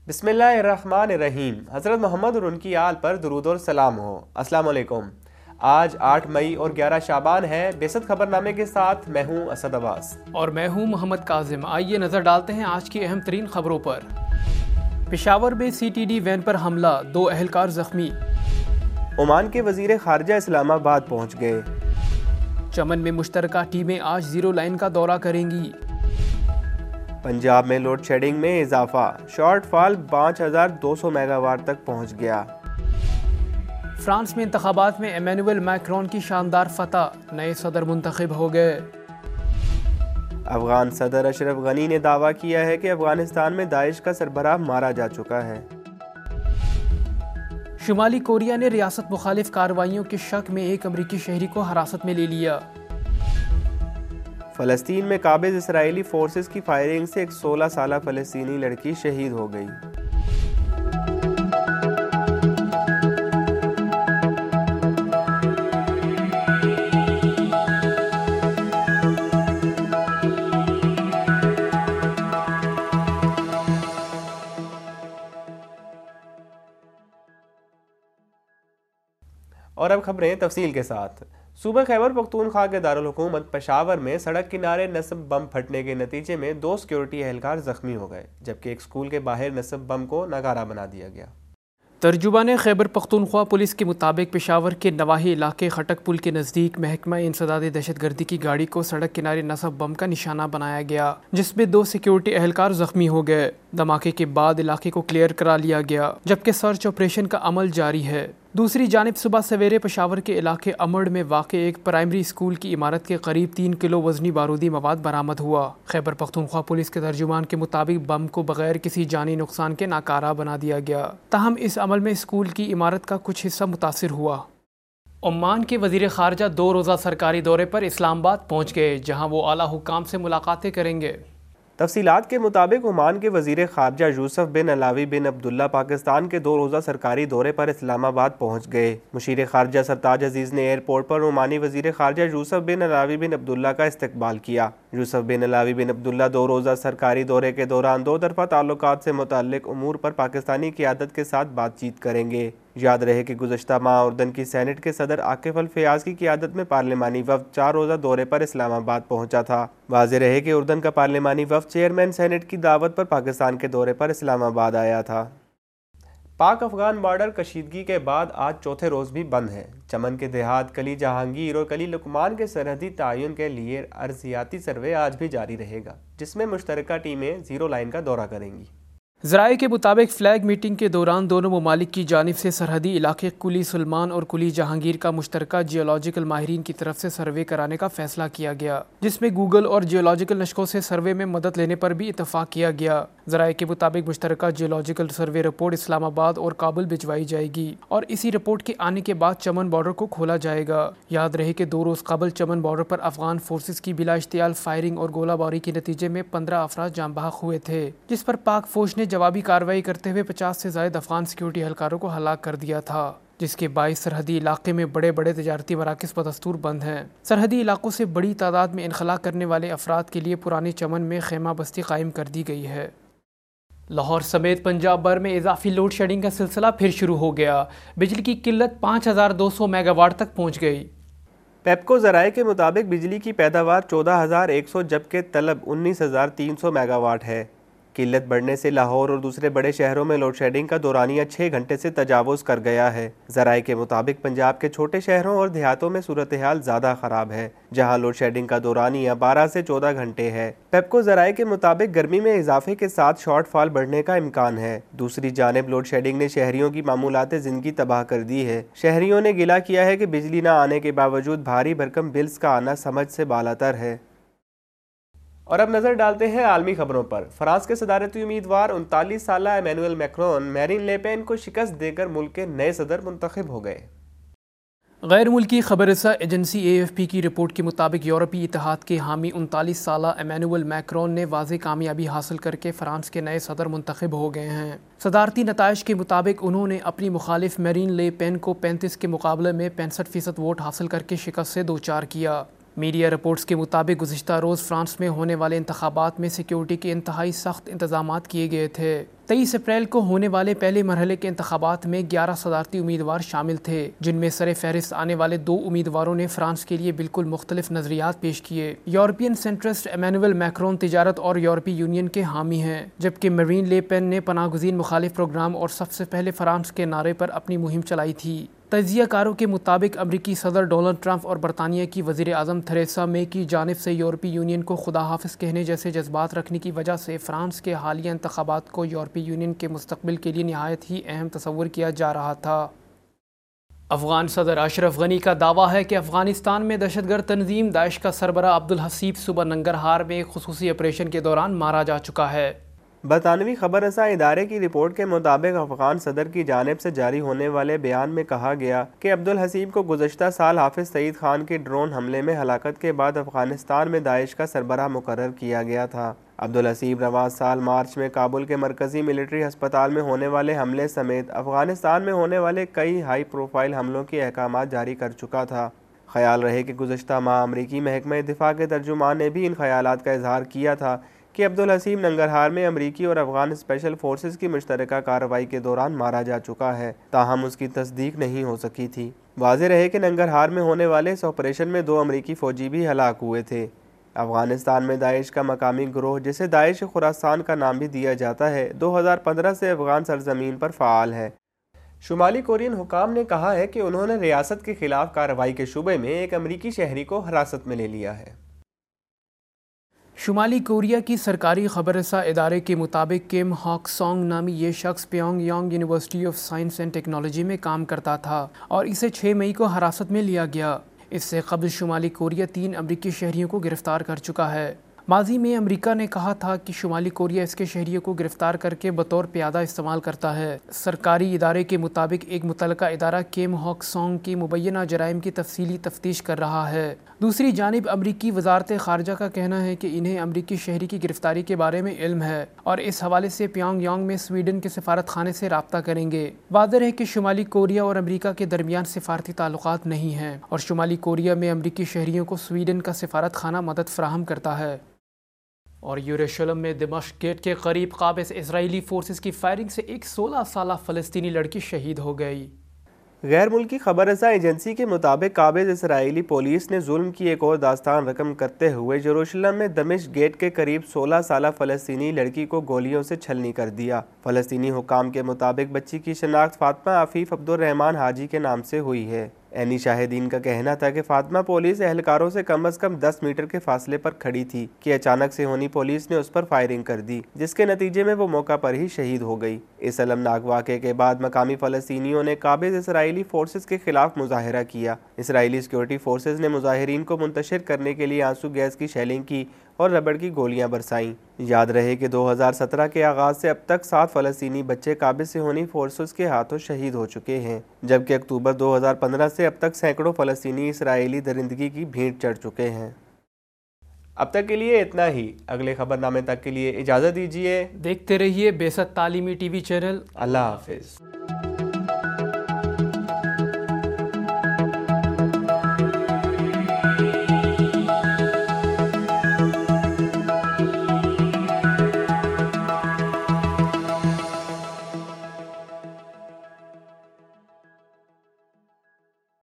بسم اللہ الرحمن الرحیم۔ حضرت محمد اور ان کی آل پر درود اور سلام ہو۔ السلام علیکم۔ آج 8 مئی اور 11 شعبان ہے۔ بیست خبر نامے کے ساتھ میں ہوں اسد عباس اور میں ہوں محمد کاظم۔ آئیے نظر ڈالتے ہیں آج کی اہم ترین خبروں پر۔ پشاور میں سی ٹی ڈی وین پر حملہ، 2 اہلکار زخمی۔ عمان کے وزیر خارجہ اسلام آباد پہنچ گئے۔ چمن میں مشترکہ ٹیمیں آج زیرو لائن کا دورہ کریں گی۔ پنجاب میں لوڈ شیڈنگ میں اضافہ، شارٹ فال 5200 میگا واٹ تک پہنچ گیا۔ فرانس میں انتخابات میں ایمینوئل میکرون کی شاندار فتح، نئے صدر منتخب ہو گئے۔ افغان صدر اشرف غنی نے دعویٰ کیا ہے کہ افغانستان میں داعش کا سربراہ مارا جا چکا ہے۔ شمالی کوریا نے ریاست مخالف کارروائیوں کے شک میں ایک امریکی شہری کو حراست میں لے لیا۔ فلسطین میں قابض اسرائیلی فورسز کی فائرنگ سے ایک 16 سالہ فلسطینی لڑکی شہید ہو گئی۔ اور اب خبریں تفصیل کے ساتھ۔ صوبہ خیبر پختونخوا کے دارالحکومت پشاور میں سڑک کنارے نصب بم پھٹنے کے نتیجے میں 2 سیکیورٹی اہلکار زخمی ہو گئے، جبکہ ایک اسکول کے باہر نصب بم کو ناکارہ بنا دیا گیا۔ ترجمان خیبر پختونخوا پولیس کے مطابق پشاور کے نواحی علاقے خٹک پل کے نزدیک محکمہ انسداد دہشت گردی کی گاڑی کو سڑک کنارے نصب بم کا نشانہ بنایا گیا، جس میں 2 سیکیورٹی اہلکار زخمی ہو گئے۔ دھماکے کے بعد علاقے کو کلیئر کرا لیا گیا، جبکہ سرچ آپریشن کا عمل جاری ہے۔ دوسری جانب صبح سویرے پشاور کے علاقے امڑ میں واقع ایک پرائمری اسکول کی عمارت کے قریب 3 کلو وزنی بارودی مواد برآمد ہوا۔ خیبر پختونخوا پولیس کے ترجمان کے مطابق بم کو بغیر کسی جانی نقصان کے ناکارہ بنا دیا گیا، تاہم اس عمل میں اسکول کی عمارت کا کچھ حصہ متاثر ہوا۔ عمان کے وزیر خارجہ 2 روزہ سرکاری دورے پر اسلام آباد پہنچ گئے، جہاں وہ اعلیٰ حکام سے ملاقاتیں کریں گے۔ تفصیلات کے مطابق عمان کے وزیر خارجہ یوسف بن علاوی بن عبداللہ پاکستان کے 2 روزہ سرکاری دورے پر اسلام آباد پہنچ گئے۔ مشیر خارجہ سرتاج عزیز نے ایئرپورٹ پر عمانی وزیر خارجہ یوسف بن علاوی بن عبداللہ کا استقبال کیا۔ یوسف بن علاوی بن عبداللہ 2 روزہ سرکاری دورے کے دوران 2 طرفہ تعلقات سے متعلق امور پر پاکستانی قیادت کے ساتھ بات چیت کریں گے۔ یاد رہے کہ گزشتہ ماہ اردن کی سینٹ کے صدر عاقف الفیاض کی قیادت میں پارلیمانی وفد 4 روزہ دورے پر اسلام آباد پہنچا تھا۔ واضح رہے کہ اردن کا پارلیمانی وفد چیئرمین سینٹ کی دعوت پر پاکستان کے دورے پر اسلام آباد آیا تھا۔ پاک افغان بارڈر کشیدگی کے بعد آج چوتھے روز بھی بند ہے۔ چمن کے دیہات کلی جہانگیر اور کلی لقمان کے سرحدی تعین کے لیے ارضیاتی سروے آج بھی جاری رہے گا، جس میں مشترکہ ٹیمیں زیرو لائن کا دورہ کریں گی۔ ذرائع کے مطابق فلیگ میٹنگ کے دوران دونوں ممالک کی جانب سے سرحدی علاقے کلی سلمان اور کلی جہانگیر کا مشترکہ جیولوجیکل ماہرین کی طرف سے سروے کرانے کا فیصلہ کیا گیا، جس میں گوگل اور جیولوجیکل نشقوں سے سروے میں مدد لینے پر بھی اتفاق کیا گیا۔ ذرائع کے مطابق مشترکہ جیولوجیکل سروے رپورٹ اسلام آباد اور کابل بھجوائی جائے گی اور اسی رپورٹ کے آنے کے بعد چمن بارڈر کو کھولا جائے گا۔ یاد رہے کہ 2 روز قبل چمن بارڈر پر افغان فورسز کی بلا اشتعال فائرنگ اور گولہ باری کے نتیجے میں 15 افراد جاں بحق ہوئے تھے، جس پر پاک فوج نے جوابی کارروائی کرتے ہوئے 50 سے زائد افغان سیکیورٹی اہلکاروں کو ہلاک کر دیا تھا، جس کے باعث سرحدی علاقے میں بڑے بڑے تجارتی مراکز بدستور بند ہیں۔ سرحدی علاقوں سے بڑی تعداد میں انخلا کرنے والے افراد کے لیے پرانے چمن میں خیمہ بستی قائم کر دی گئی ہے۔ لاہور سمیت پنجاب بھر میں اضافی لوڈ شیڈنگ کا سلسلہ پھر شروع ہو گیا۔ بجلی کی قلت 5200 میگا واٹ تک پہنچ گئی۔ پیپکو ذرائع کے مطابق بجلی کی پیداوار 14100 جبکہ طلب 19300 میگا واٹ ہے۔ قلت بڑھنے سے لاہور اور دوسرے بڑے شہروں میں لوڈ شیڈنگ کا دورانیہ 6 گھنٹے سے تجاوز کر گیا ہے۔ ذرائع کے مطابق پنجاب کے چھوٹے شہروں اور دیہاتوں میں صورتحال زیادہ خراب ہے، جہاں لوڈ شیڈنگ کا دورانیہ 12 سے 14 گھنٹے ہے۔ پیپکو ذرائع کے مطابق گرمی میں اضافے کے ساتھ شارٹ فال بڑھنے کا امکان ہے۔ دوسری جانب لوڈ شیڈنگ نے شہریوں کی معمولات زندگی تباہ کر دی ہے۔ شہریوں نے گلہ کیا ہے کہ بجلی نہ آنے کے باوجود بھاری بھرکم بلز کا آنا سمجھ سے بالاتر ہے۔ اور اب نظر ڈالتے ہیں عالمی خبروں پر۔ فرانس کے صدارتی امیدوار 39 سالہ Emmanuel Macron Marine Le Pen کو شکست دے کر ملک کے نئے صدر منتخب ہو گئے۔ غیر ملکی خبر رساں ایجنسی AFP کی رپورٹ کے مطابق یورپی اتحاد کے حامی 39 سالہ ایمینوئل میکرون نے واضح کامیابی حاصل کر کے فرانس کے نئے صدر منتخب ہو گئے ہیں۔ صدارتی نتائج کے مطابق انہوں نے اپنی مخالف میرین لے پین کو 35 کے مقابلے میں 65% ووٹ حاصل کر کے شکست سے دوچار کیا۔ میڈیا رپورٹس کے مطابق گزشتہ روز فرانس میں ہونے والے انتخابات میں سیکیورٹی کے انتہائی سخت انتظامات کیے گئے تھے۔ 23 اپریل کو ہونے والے پہلے مرحلے کے انتخابات میں 11 صدارتی امیدوار شامل تھے، جن میں سر فہرست آنے والے 2 امیدواروں نے فرانس کے لیے بالکل مختلف نظریات پیش کیے۔ یورپین سینٹرسٹ ایمینوئل میکرون تجارت اور یورپی یونین کے حامی ہیں، جبکہ مرین لے پین نے پناہ گزین مخالف پروگرام اور سب سے پہلے فرانس کے نعرے پر اپنی مہم چلائی تھی۔ تجزیہ کاروں کے مطابق امریکی صدر ڈونلڈ ٹرمپ اور برطانیہ کی وزیر اعظم تھریسا مے کی جانب سے یورپی یونین کو خدا حافظ کہنے جیسے جذبات رکھنے کی وجہ سے فرانس کے حالیہ انتخابات کو یورپی یونین کے مستقبل کے لیے نہایت ہی اہم تصور کیا جا رہا تھا۔ افغان صدر اشرف غنی کا دعویٰ ہے کہ افغانستان میں دہشت گرد تنظیم داعش کا سربراہ عبدالحسیب صبح ننگرہار میں ایک خصوصی آپریشن کے دوران مارا جا چکا ہے۔ برطانوی خبر رساں ادارے کی رپورٹ کے مطابق افغان صدر کی جانب سے جاری ہونے والے بیان میں کہا گیا کہ عبدالحسیب کو گزشتہ سال حافظ سعید خان کے ڈرون حملے میں ہلاکت کے بعد افغانستان میں داعش کا سربراہ مقرر کیا گیا تھا۔ عبدالحسیب رواں سال مارچ میں کابل کے مرکزی ملٹری ہسپتال میں ہونے والے حملے سمیت افغانستان میں ہونے والے کئی ہائی پروفائل حملوں کے احکامات جاری کر چکا تھا۔ خیال رہے کہ گزشتہ ماہ امریکی محکمہ دفاع کے ترجمان نے بھی ان خیالات کا اظہار کیا تھا کہ عبدالحسیب ننگرہار میں امریکی اور افغان اسپیشل فورسز کی مشترکہ کارروائی کے دوران مارا جا چکا ہے، تاہم اس کی تصدیق نہیں ہو سکی تھی۔ واضح رہے کہ ننگرہار میں ہونے والے اس آپریشن میں 2 امریکی فوجی بھی ہلاک ہوئے تھے۔ افغانستان میں داعش کا مقامی گروہ، جسے داعش خراسان کا نام بھی دیا جاتا ہے، 2015 سے افغان سرزمین پر فعال ہے۔ شمالی کورین حکام نے کہا ہے کہ انہوں نے ریاست کے خلاف کارروائی کے شبے میں ایک امریکی شہری کو حراست میں لے لیا ہے۔ شمالی کوریا کی سرکاری خبر رساں ادارے کے مطابق کیم ہاک سانگ نامی یہ شخص Pyongyang university of science and technology میں کام کرتا تھا اور اسے 6 مئی کو حراست میں لیا گیا۔ اس سے قبل شمالی کوریا 3 امریکی شہریوں کو گرفتار کر چکا ہے۔ ماضی میں امریکہ نے کہا تھا کہ شمالی کوریا اس کے شہریوں کو گرفتار کر کے بطور پیادہ استعمال کرتا ہے۔ سرکاری ادارے کے مطابق ایک متعلقہ ادارہ کیم ہاک سانگ کی مبینہ جرائم کی تفصیلی تفتیش کر رہا ہے۔ دوسری جانب امریکی وزارت خارجہ کا کہنا ہے کہ انہیں امریکی شہری کی گرفتاری کے بارے میں علم ہے اور اس حوالے سے پیونگ یانگ میں سویڈن کے سفارت خانے سے رابطہ کریں گے۔ واضح ہے کہ شمالی کوریا اور امریکہ کے درمیان سفارتی تعلقات نہیں ہیں اور شمالی کوریا میں امریکی شہریوں کو سویڈن کا سفارت خانہ مدد فراہم کرتا ہے۔ اور یروشلم میں دمشق گیٹ کے قریب قابض اسرائیلی فورسز کی فائرنگ سے ایک 16 سالہ فلسطینی لڑکی شہید ہو گئی۔ غیر ملکی خبر رساں ایجنسی کے مطابق قابض اسرائیلی پولیس نے ظلم کی ایک اور داستان رقم کرتے ہوئے یروشلم میں دمشق گیٹ کے قریب 16 سالہ فلسطینی لڑکی کو گولیوں سے چھلنی کر دیا۔ فلسطینی حکام کے مطابق بچی کی شناخت فاطمہ عفیف عبدالرحمن حاجی کے نام سے ہوئی ہے۔ عینی شاہدین کا کہنا تھا کہ فاطمہ پولیس اہلکاروں سے کم از کم 10 میٹر کے فاصلے پر کھڑی تھی کہ اچانک سے ہونی پولیس نے اس پر فائرنگ کر دی، جس کے نتیجے میں وہ موقع پر ہی شہید ہو گئی۔ اس المناک واقعے کے بعد مقامی فلسطینیوں نے قابض اسرائیلی فورسز کے خلاف مظاہرہ کیا۔ اسرائیلی سیکورٹی فورسز نے مظاہرین کو منتشر کرنے کے لیے آنسو گیس کی شیلنگ کی اور ربڑ کی گولیاں برسائیں۔ یاد رہے کہ 2017 کے آغاز سے اب تک 7 فلسطینی بچے قابض صہیونی فورسز کے ہاتھوں شہید ہو چکے ہیں، جبکہ اکتوبر 2015 سے اب تک سینکڑوں فلسطینی اسرائیلی درندگی کی بھیٹ چڑھ چکے ہیں۔ اب تک کے لیے اتنا ہی، اگلے خبر نامے تک کے لیے اجازت دیجیے۔ دیکھتے رہیے بے ست تعلیمی ٹی وی چینل۔ اللہ حافظ۔